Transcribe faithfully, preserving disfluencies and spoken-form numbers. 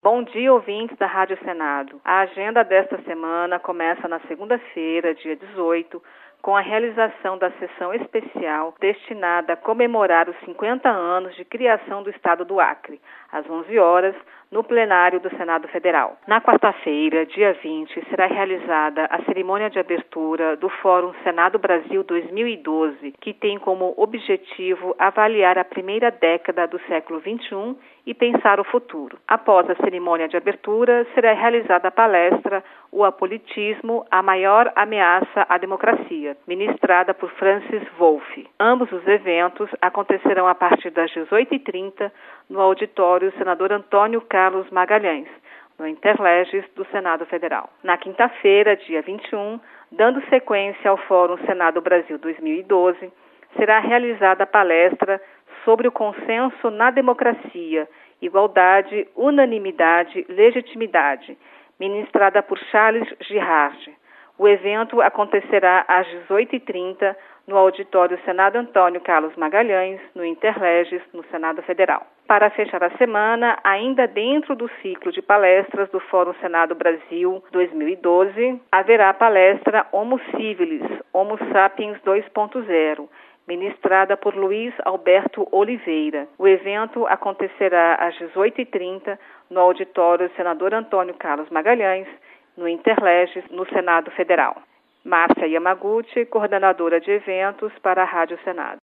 Bom dia, ouvintes da Rádio Senado. A agenda desta semana começa na segunda-feira, dia dezoito, com a realização da sessão especial destinada a comemorar os cinquenta anos de criação do Estado do Acre, às onze horas, no plenário do Senado Federal. Na quarta-feira, dia vinte, será realizada a cerimônia de abertura do Fórum Senado Brasil dois mil e doze, que tem como objetivo avaliar a primeira década do século vinte e um e pensar o futuro. Após a cerimônia de abertura, será realizada a palestra O Apolitismo, a Maior Ameaça à Democracia, ministrada por Francis Wolff. Ambos os eventos acontecerão a partir das dezoito e trinta no auditório Senador Antônio Carlos Magalhães, no Interleges do Senado Federal. Na quinta-feira, dia vinte e um, dando sequência ao Fórum Senado Brasil dois mil e doze, será realizada a palestra sobre o consenso na democracia, igualdade, unanimidade, legitimidade, ministrada por Charles Girard. O evento acontecerá às dezoito e trinta no auditório Senado Antônio Carlos Magalhães, no Interleges, no Senado Federal. Para fechar a semana, ainda dentro do ciclo de palestras do Fórum Senado Brasil dois mil e doze, haverá a palestra Homo Civilis, Homo Sapiens dois ponto zero, ministrada por Luiz Alberto Oliveira. O evento acontecerá às dezoito e trinta no auditório Senador Antônio Carlos Magalhães, no Interleges, no Senado Federal. Márcia Yamaguchi, coordenadora de eventos para a Rádio Senado.